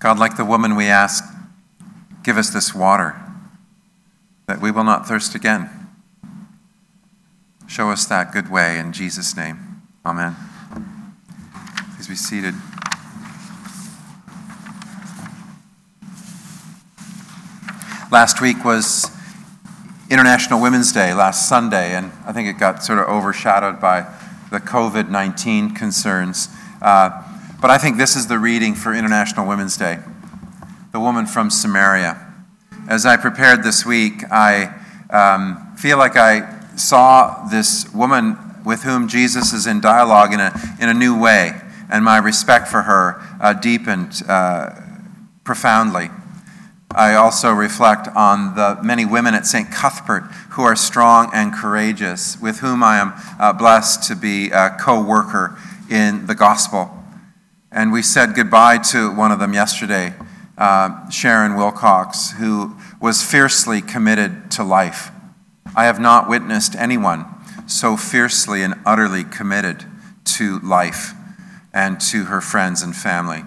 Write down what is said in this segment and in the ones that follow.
God, like the woman, we ask, give us this water, that we will not thirst again. Show us that good way in Jesus' name. Amen. Please be seated. Last week was International Women's Day, last Sunday, and I think it got sort of overshadowed by the COVID-19 concerns. But I think this is the reading for International Women's Day, the woman from Samaria. As I prepared this week, I feel like I saw this woman with whom Jesus is in dialogue in a new way, and my respect for her deepened profoundly. I also reflect on the many women at St. Cuthbert who are strong and courageous, with whom I am blessed to be a co-worker in the gospel. And we said goodbye to one of them yesterday, Sharon Wilcox, who was fiercely committed to life. I have not witnessed anyone so fiercely and utterly committed to life and to her friends and family.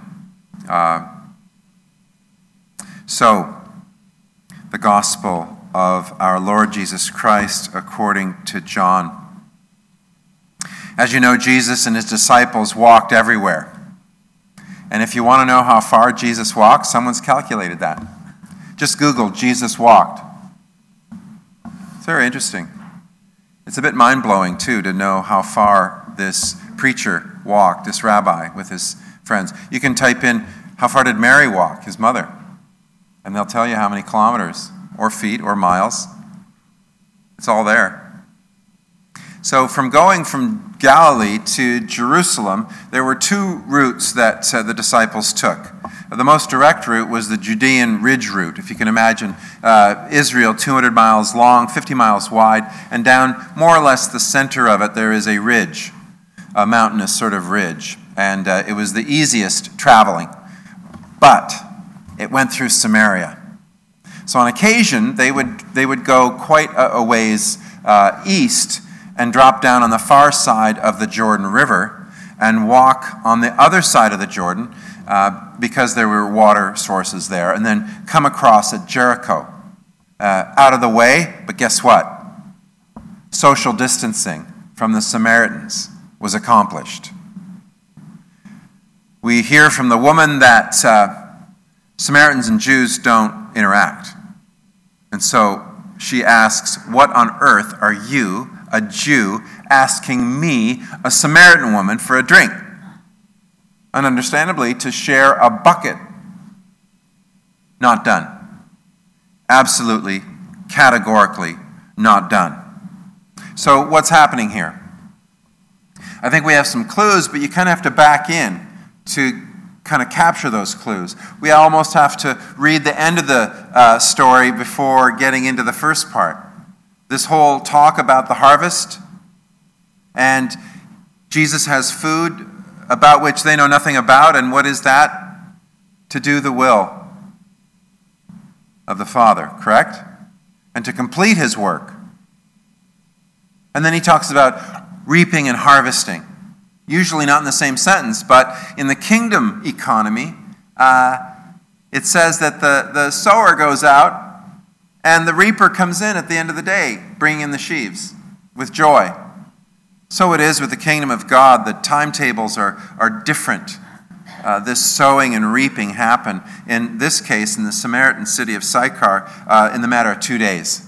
So, the gospel of our Lord Jesus Christ according to John. As you know, Jesus and his disciples walked everywhere. And if you want to know how far Jesus walked, someone's calculated that. Just Google Jesus walked. It's very interesting. It's a bit mind-blowing, too, to know how far this preacher walked, this rabbi with his friends. You can type in, how far did Mary walk, his mother? And they'll tell you how many kilometers, or feet, or miles. It's all there. So from going from Galilee to Jerusalem, there were two routes that the disciples took. The most direct route was the Judean Ridge route. If you can imagine, Israel, 200 miles long, 50 miles wide, and down more or less the center of it, there is a ridge, a mountainous sort of ridge. And it was the easiest traveling. But it went through Samaria. So on occasion, they would go quite a ways east and drop down on the far side of the Jordan River and walk on the other side of the Jordan because there were water sources there, and then come across at Jericho. Out of the way, but guess what? Social distancing from the Samaritans was accomplished. We hear from the woman that Samaritans and Jews don't interact. And so she asks, what on earth are you, a Jew, asking me, a Samaritan woman, for a drink? And understandably, to share a bucket. Not done. Absolutely, categorically not done. So what's happening here? I think we have some clues, but you kind of have to back in to kind of capture those clues. We almost have to read the end of the story before getting into the first part. This whole talk about the harvest, and Jesus has food about which they know nothing about, and what is that? To do the will of the Father, correct? And to complete his work. And then he talks about reaping and harvesting. Usually not in the same sentence, but in the kingdom economy, it says that the sower goes out and the reaper comes in at the end of the day, bringing in the sheaves with joy. So it is with the kingdom of God. The timetables are different. This sowing and reaping happen, in this case, in the Samaritan city of Sychar, in the matter of 2 days.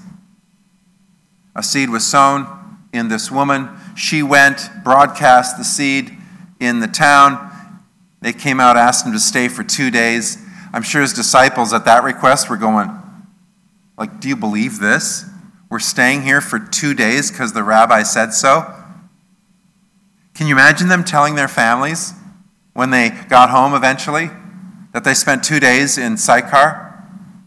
A seed was sown in this woman. She went, broadcast the seed in the town. They came out, asked him to stay for 2 days. I'm sure his disciples at that request were going, like, do you believe this? We're staying here for 2 days because the rabbi said so? Can you imagine them telling their families when they got home eventually that they spent 2 days in Sychar?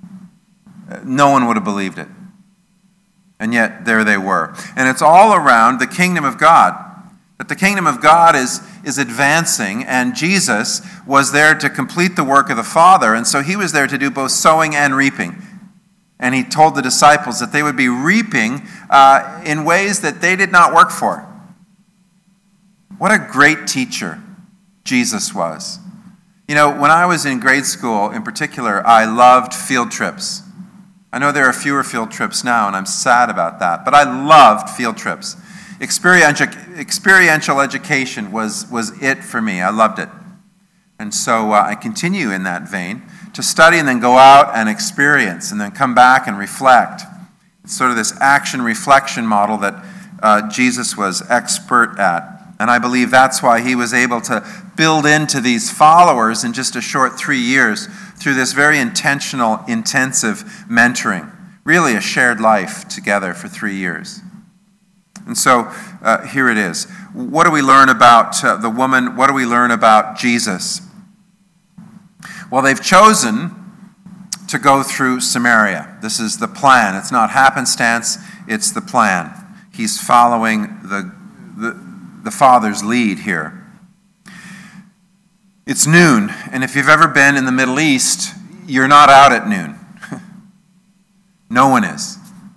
No one would have believed it. And yet, there they were. And it's all around the kingdom of God. That the kingdom of God is advancing, and Jesus was there to complete the work of the Father, and so he was there to do both sowing and reaping. And he told the disciples that they would be reaping in ways that they did not work for. What a great teacher Jesus was. You know, when I was in grade school, in particular, I loved field trips. I know there are fewer field trips now, and I'm sad about that, but I loved field trips. Experiential education was it for me. I loved it. And so I continue in that vein to study and then go out and experience and then come back and reflect. It's sort of this action-reflection model that Jesus was expert at. And I believe that's why he was able to build into these followers in just a short 3 years through this very intentional, intensive mentoring. Really a shared life together for 3 years. And so here it is. What do we learn about the woman? What do we learn about Jesus? Well, they've chosen to go through Samaria. This is the plan. It's not happenstance, it's the plan. He's following the Father's lead here. It's noon, and if you've ever been in the Middle East, you're not out at noon. No one is.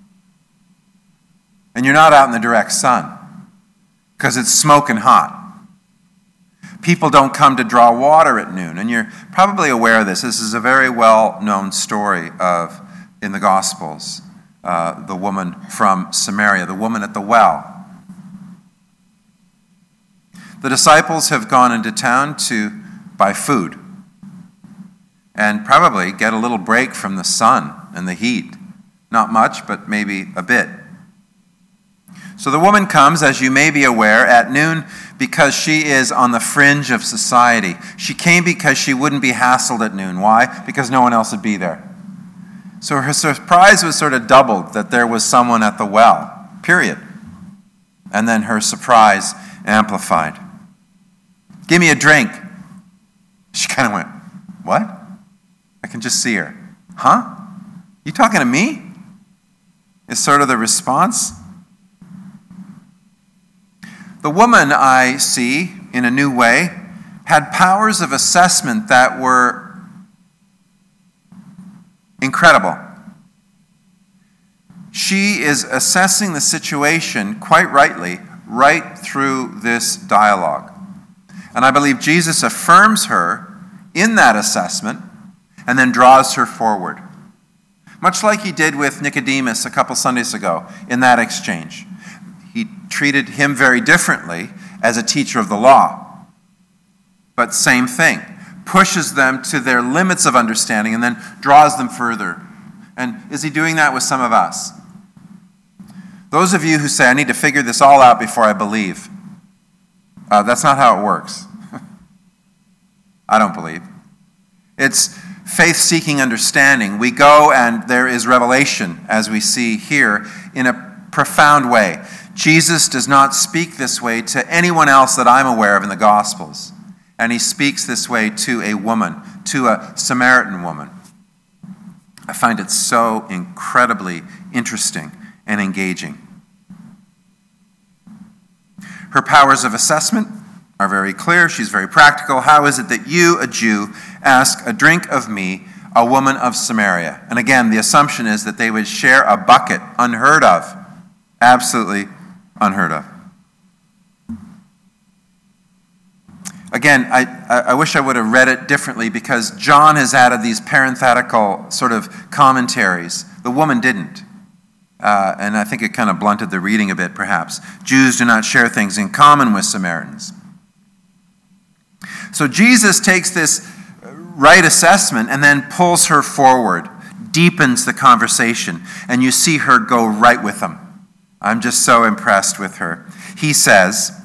And you're not out in the direct sun, because it's smoking hot. People don't come to draw water at noon, and you're probably aware of this. This is a very well-known story in the Gospels, the woman from Samaria, the woman at the well. The disciples have gone into town to buy food and probably get a little break from the sun and the heat. Not much, but maybe a bit. So the woman comes, as you may be aware, at noon because she is on the fringe of society. She came because she wouldn't be hassled at noon. Why? Because no one else would be there. So her surprise was sort of doubled that there was someone at the well, period. And then her surprise amplified. Give me a drink. She kind of went, what? I can just see her. Huh? You talking to me? Is sort of the response. The woman, I see, in a new way, had powers of assessment that were incredible. She is assessing the situation quite rightly, right through this dialogue. And I believe Jesus affirms her in that assessment and then draws her forward. Much like he did with Nicodemus a couple Sundays ago in that exchange. He treated him very differently as a teacher of the law. But same thing. Pushes them to their limits of understanding and then draws them further. And is he doing that with some of us? Those of you who say, I need to figure this all out before I believe. That's not how it works. I don't believe. It's faith-seeking understanding. We go and there is revelation, as we see here, in a profound way. Jesus does not speak this way to anyone else that I'm aware of in the Gospels. And he speaks this way to a woman, to a Samaritan woman. I find it so incredibly interesting and engaging. Her powers of assessment are very clear. She's very practical. How is it that you, a Jew, ask a drink of me, a woman of Samaria? And again, the assumption is that they would share a bucket, unheard of. Absolutely unheard of. Again, I wish I would have read it differently because John has added these parenthetical sort of commentaries. The woman didn't. And I think it kind of blunted the reading a bit, perhaps. Jews do not share things in common with Samaritans. So Jesus takes this right assessment and then pulls her forward, deepens the conversation, and you see her go right with him. I'm just so impressed with her. He says,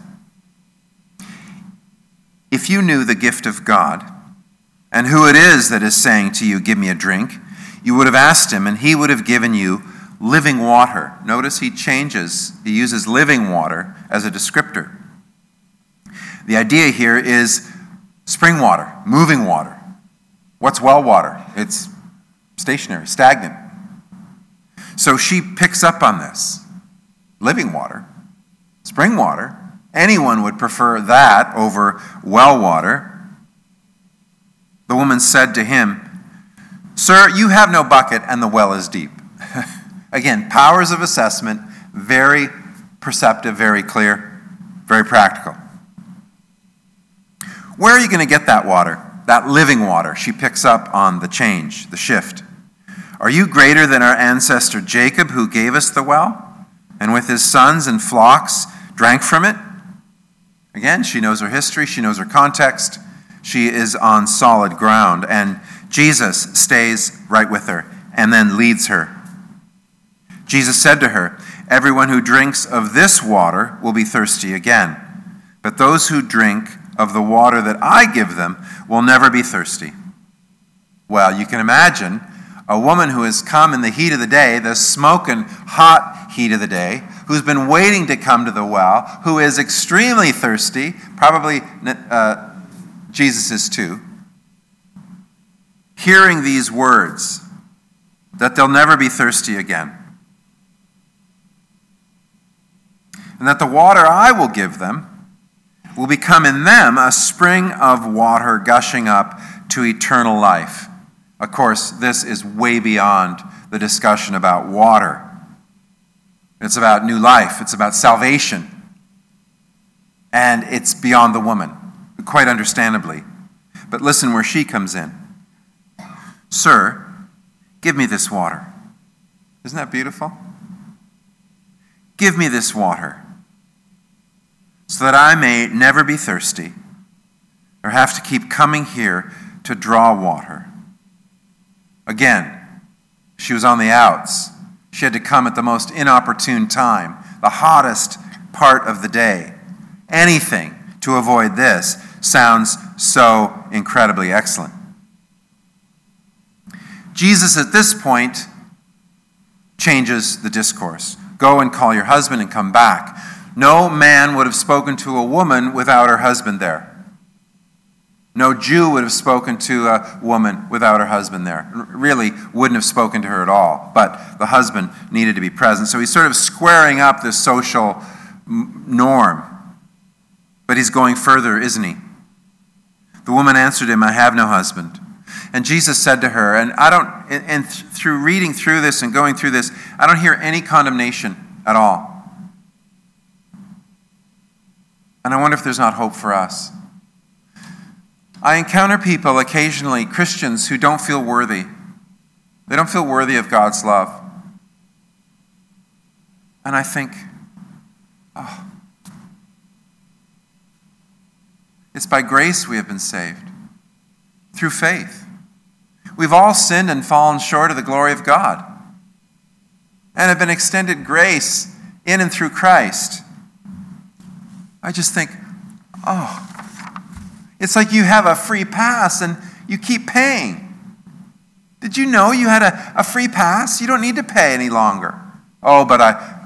if you knew the gift of God and who it is that is saying to you, give me a drink, you would have asked him and he would have given you living water. Notice he uses living water as a descriptor. The idea here is spring water, moving water. What's well water? It's stationary, stagnant. So she picks up on this. Living water, spring water. Anyone would prefer that over well water. The woman said to him, Sir, you have no bucket and the well is deep. Again, powers of assessment, very perceptive, very clear, very practical. Where are you going to get that water? that living water. She picks up on the change, the shift. Are you greater than our ancestor Jacob, who gave us the well, and with his sons and flocks drank from it? Again, she knows her history, she knows her context. She is on solid ground, and Jesus stays right with her and then leads her. Jesus said to her, everyone who drinks of this water will be thirsty again, but those who drink of the water that I give them will never be thirsty. Well, you can imagine a woman who has come in the heat of the day, the smoking hot heat of the day, who's been waiting to come to the well, who is extremely thirsty, probably Jesus is too, hearing these words that they'll never be thirsty again, and that the water I will give them will become in them a spring of water gushing up to eternal life. Of course, this is way beyond the discussion about water. It's about new life. It's about salvation. And it's beyond the woman, quite understandably. But listen where she comes in. Sir, give me this water. Isn't that beautiful? Give me this water, so that I may never be thirsty or have to keep coming here to draw water. Again, she was on the outs. She had to come at the most inopportune time, the hottest part of the day. Anything to avoid this sounds so incredibly excellent. Jesus at this point changes the discourse. Go and call your husband and come back. No man would have spoken to a woman without her husband there. No Jew would have spoken to a woman without her husband there. Really wouldn't have spoken to her at all. But the husband needed to be present. So he's sort of squaring up this social norm. But he's going further, isn't he? The woman answered him, I have no husband. And Jesus said to her, and through reading through this and going through this, I don't hear any condemnation at all. And I wonder if there's not hope for us. I encounter people occasionally, Christians, who don't feel worthy. They don't feel worthy of God's love. And I think, it's by grace we have been saved, through faith. We've all sinned and fallen short of the glory of God, and have been extended grace in and through Christ. I just think, it's like you have a free pass and you keep paying. Did you know you had a free pass? You don't need to pay any longer. Oh, but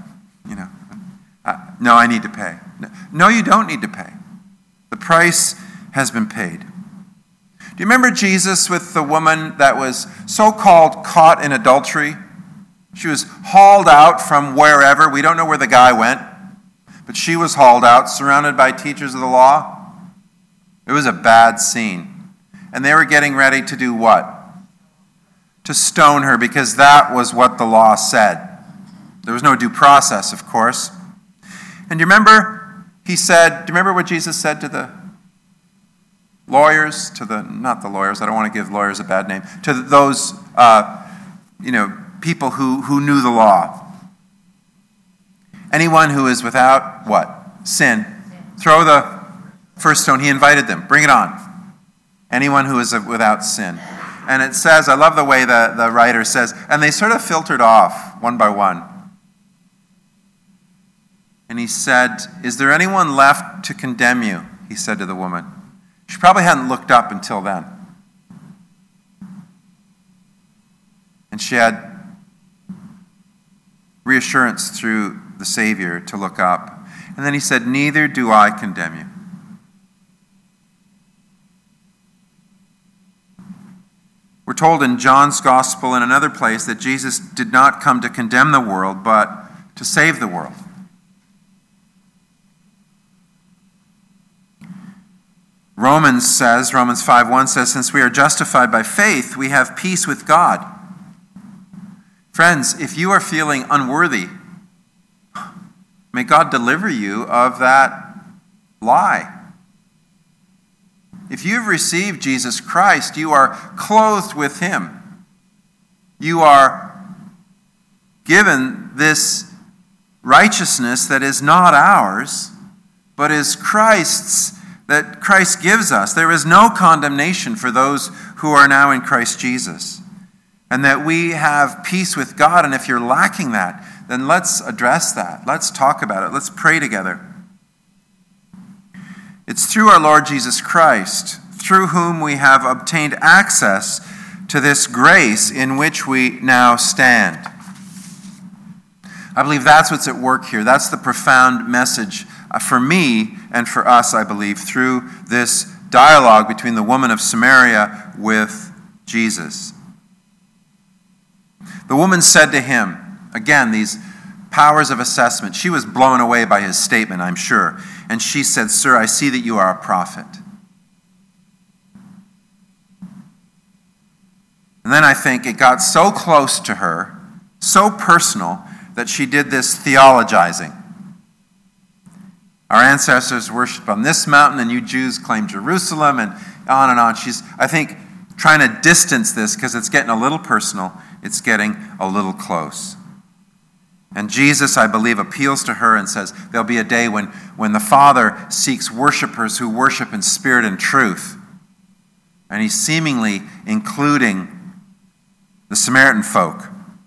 I need to pay. No, you don't need to pay. The price has been paid. Do you remember Jesus with the woman that was so-called caught in adultery? She was hauled out from wherever. We don't know where the guy went. But she was hauled out, surrounded by teachers of the law. It was a bad scene. And they were getting ready to do what? To stone her, because that was what the law said. There was no due process, of course. And do you remember what Jesus said to the lawyers, not the lawyers, I don't want to give lawyers a bad name, to those, people who knew the law. Anyone who is without what? Sin. Throw the first stone. He invited them. Bring it on. Anyone who is without sin. And it says, I love the way the writer says, and they sort of filtered off one by one. And he said, is there anyone left to condemn you? He said to the woman. She probably hadn't looked up until then. And she had reassurance through the Savior to look up. And then he said, neither do I condemn you. We're told in John's Gospel in another place that Jesus did not come to condemn the world, but to save the world. Romans 5:1 says, since we are justified by faith, we have peace with God. Friends, if you are feeling unworthy, may God deliver you of that lie. If you've received Jesus Christ, you are clothed with him. You are given this righteousness that is not ours, but is Christ's, that Christ gives us. There is no condemnation for those who are now in Christ Jesus. And that we have peace with God. And if you're lacking that, then let's address that. Let's talk about it. Let's pray together. It's through our Lord Jesus Christ, through whom we have obtained access to this grace in which we now stand. I believe that's what's at work here. That's the profound message for me and for us, I believe, through this dialogue between the woman of Samaria with Jesus. The woman said to him, again, these powers of assessment. She was blown away by his statement, I'm sure. And she said, "Sir, I see that you are a prophet." And then I think it got so close to her, so personal, that she did this theologizing. Our ancestors worshipped on this mountain, and you Jews claim Jerusalem, and on and on. She's, I think, trying to distance this because it's getting a little personal. It's getting a little close. And Jesus, I believe, appeals to her and says, there'll be a day when the Father seeks worshipers who worship in spirit and truth. And he's seemingly including the Samaritan folk.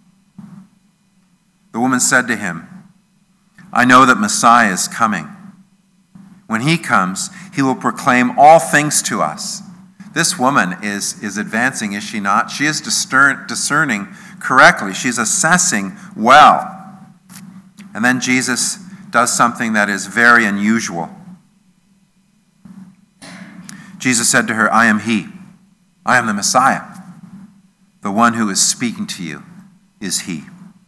The woman said to him, "I know that Messiah is coming. When he comes, he will proclaim all things to us." This woman is advancing, is she not? She is discerning correctly. She's assessing well. And then Jesus does something that is very unusual. Jesus said to her, "I am he. I am the Messiah. The one who is speaking to you is he."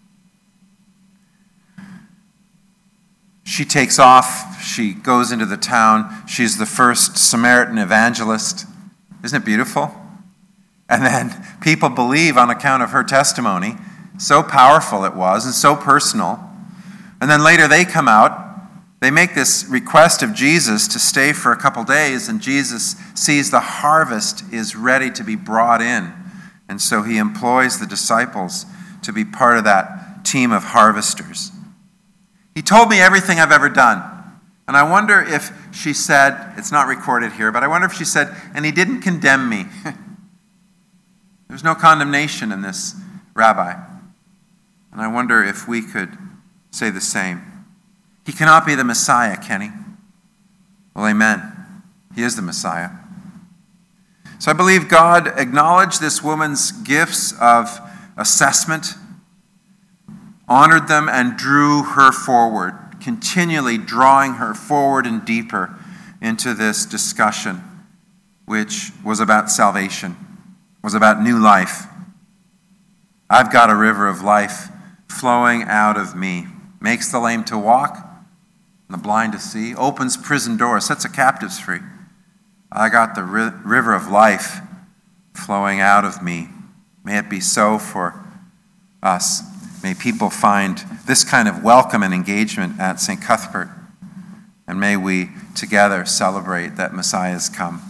She takes off. She goes into the town. She's the first Samaritan evangelist. Isn't it beautiful? And then people believe on account of her testimony. So powerful it was and so personal. And then later they come out. They make this request of Jesus to stay for a couple days, and Jesus sees the harvest is ready to be brought in. And so he employs the disciples to be part of that team of harvesters. He told me everything I've ever done. And I wonder if she said, it's not recorded here, but I wonder if she said, and he didn't condemn me. There's no condemnation in this, Rabbi. And I wonder if we could say the same. He cannot be the Messiah, can he? Well, amen. He is the Messiah. So I believe God acknowledged this woman's gifts of assessment, honored them, and drew her forward, continually drawing her forward and deeper into this discussion, which was about salvation, was about new life. I've got a river of life flowing out of me. Makes the lame to walk and the blind to see, opens prison doors, sets the captives free. I got the river of life flowing out of me. May it be so for us. May people find this kind of welcome and engagement at St. Cuthbert. And may we together celebrate that Messiah has come.